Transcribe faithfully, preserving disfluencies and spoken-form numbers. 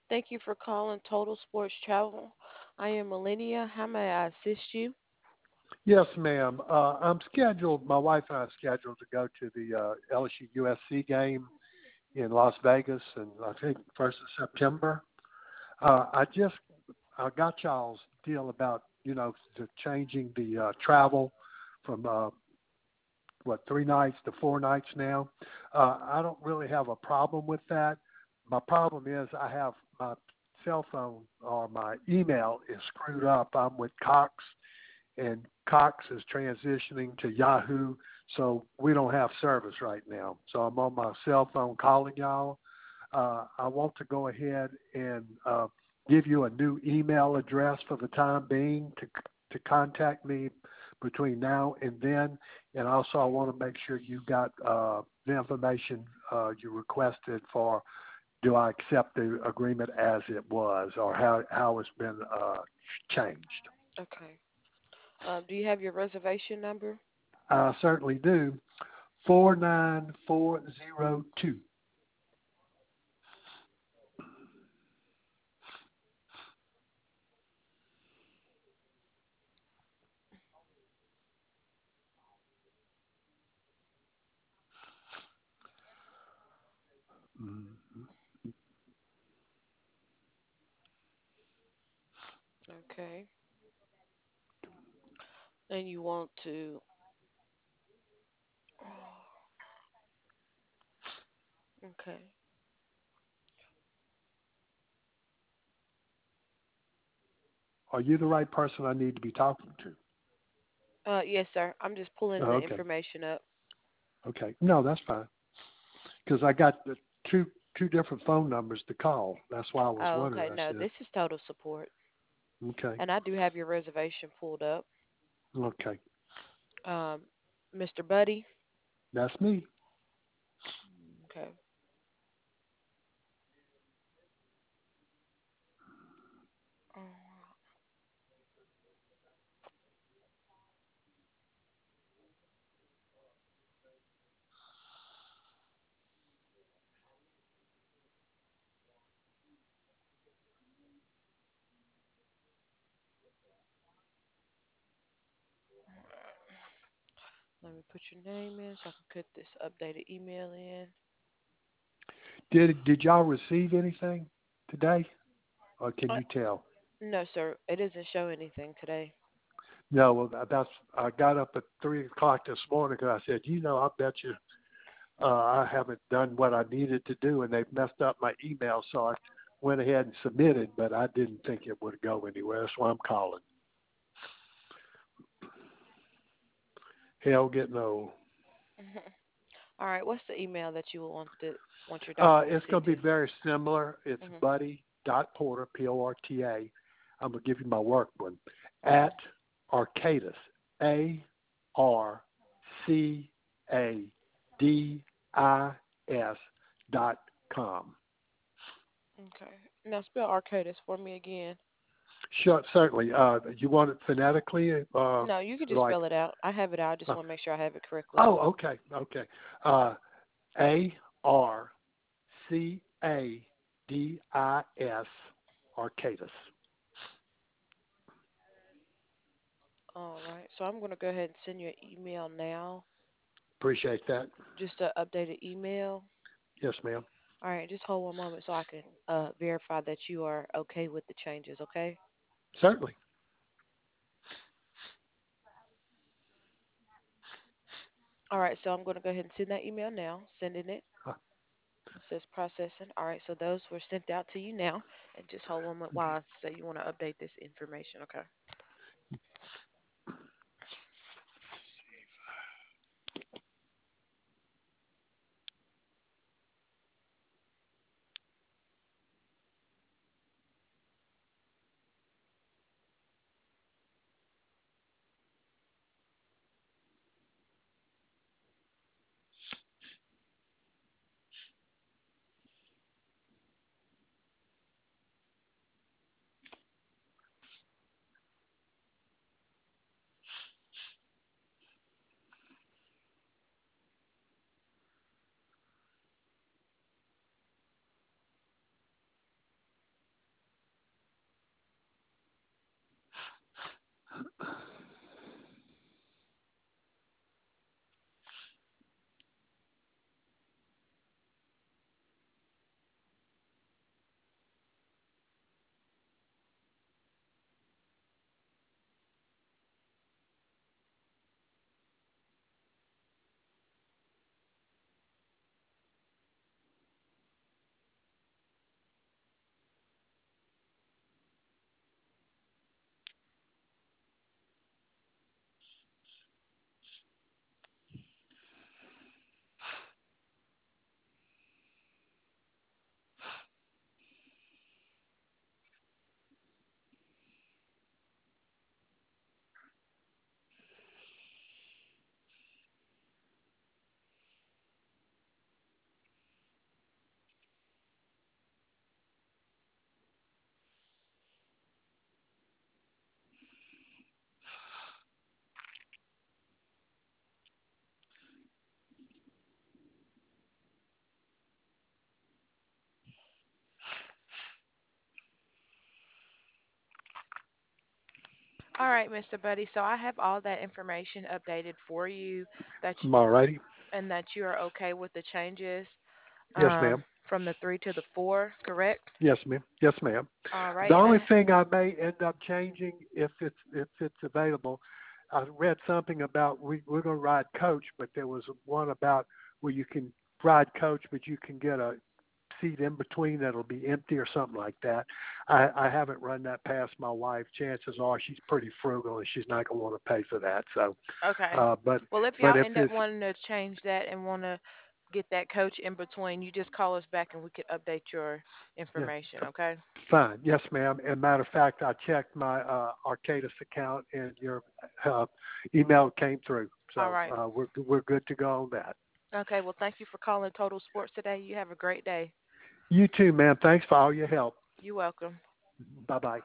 Thank you for calling Total Sports Travel. I am Millennia. How may I assist you? Yes, ma'am. Uh, I'm scheduled. My wife and I are scheduled to go to the uh, L S U U S C game in Las Vegas, and I think first of September. Uh, I just I got y'all's deal about you know the changing the uh, travel from uh, what three nights to four nights now. Uh, I don't really have a problem with that. My problem is I have my cell phone or my email is screwed up. I'm with Cox, and Cox is transitioning to Yahoo, so we don't have service right now. So I'm on my cell phone calling y'all. Uh, I want to go ahead and uh, give you a new email address for the time being to to contact me between now and then. And also, I want to make sure you got uh, the information uh, you requested for. Do I accept the agreement as it was, or how how it's been uh, changed? Okay. Um, do you have your reservation number? I certainly do. Four nine four zero two. Okay. And you want to. Okay. Are you the right person I need to be talking to? Uh, yes, sir. I'm just pulling Oh, the okay. information up. Okay. No, that's fine. Because I got the two two different phone numbers to call. That's why I was Oh, wondering. okay. I No, said, this is total support, okay, and I do have your reservation pulled up. okay, Um, Mister Buddy. that's me. Okay. Let me put your name in so I can put this updated email in. Did did y'all receive anything today, or can Uh, you tell? no, sir. It doesn't show anything today. No. Well, that- that's I got up at three o'clock this morning because I said, you know, I bet you uh, I haven't done what I needed to do, and they've messed up my email, so I went ahead and submitted, but I didn't think it would go anywhere. That's why I'm calling. Hell, getting old. All right. What's the email that you want the want your Uh, documents it's sent going to to? be very similar. It's Mhm. buddy dot porter, P O R T A. I'm going to give you my work one, Mhm. at Arcadis, A R C A D I S dot com. Okay. Now spell Arcadis for me again. Sure, certainly. Uh, you want it phonetically? Uh, No, you can just like, spell it out. I have it out. I just uh, want to make sure I have it correctly. oh, okay, okay. Uh, A R C A D I S, Arcadis. All right. So I'm going to go ahead and send you an email now. Appreciate that. Just an updated email. Yes, ma'am. All right. Just hold one moment so I can uh, verify that you are okay with the changes. Okay. Certainly. All right. So I'm going to go ahead and send that email now. Sending it. Uh, It says processing. All right. So those were sent out to you now. And just hold one moment while I say you want to update this information. Okay. All right, mister Buddy. So I have all that information updated for you that All righty. and that you are okay with the changes Yes, um, ma'am. from the three to the four, correct? Yes, ma'am. Yes, ma'am. All The right, and only I thing I may end up changing, if it's if it's available, I read something about we we're going to ride coach, but there was one about where you can ride coach, but you can get a seat in between that'll be empty or something like that. I, I haven't run that past my wife. Chances are she's pretty frugal and she's not going to want to pay for that. So, okay. uh, but Well, if but y'all if end up it's wanting to change that and want to get that coach in between, you just call us back and we can update your yeah, information, okay? fine. Yes, ma'am. And matter of fact, I checked my uh, Arcadis account and your uh, email came through. All So right. uh, we're we're good to go on that. Okay, well, thank you for calling Total Sports today. You have a great day. You too, ma'am. Thanks for all your help. You're welcome. Bye bye.